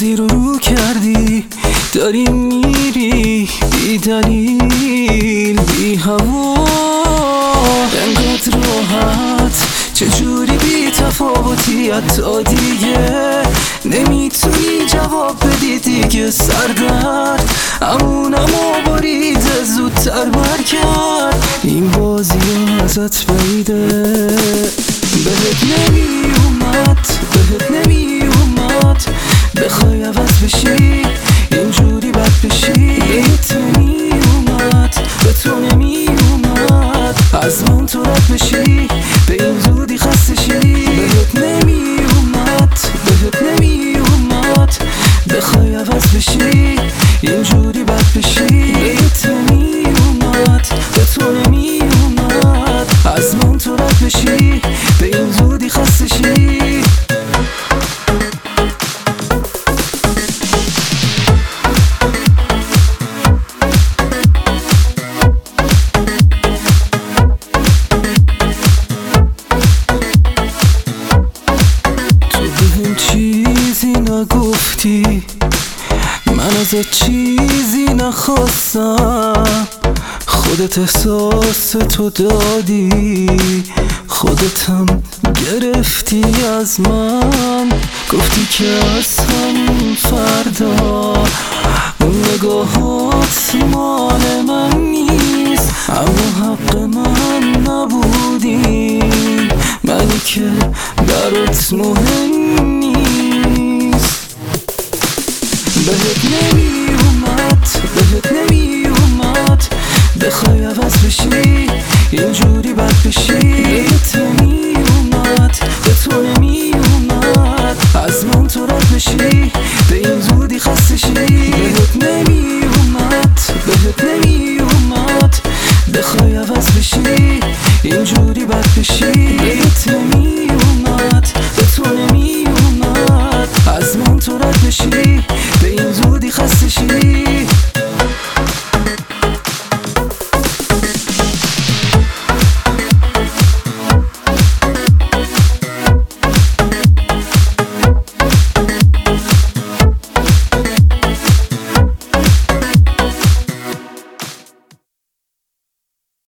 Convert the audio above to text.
بازی رو کردی، داری میری بی دلیل بی هوا، انقدر راحت چجوری بی تفاوتی، حتی دیگه نمیتونی جواب بدی دیگه. سردرد امونمو باریده زودتر برگرد، این بازی ازت بعیده. بهت نمیومد بخوای عوض بشی، اینجوری بد بشی. بهت نمیومد به تو نمیومد از من تو رد بشی، به این زودی خسته شی. بهت نمیومد بخوای عوض بشی، اینجوری بد بشی. بهت نمیومد به تو نمیومد از من تو رد بشی، به این زودی خسته شی. چیزی نگفتی، من ازت چیزی نخواستم، خودت احساس تو دادی، خودتم گرفتی از من. گفتی که از همون فردا اون نگاهات مال من نیست، اما حق من نبودی، منی که برات مهم نیست. بهت نمیومد بخوای عوض بشی، اینجوری بد بشی. بهت نمیومد به تو نمیومد از من تو رد بشی، به این زودی خسته شی. بهت نمیومد بخوای عوض بشی، اینجوری بد بشی. بهت نمیومد به تو نمیومد از من تو رد بشی، به این زودی خسته شی.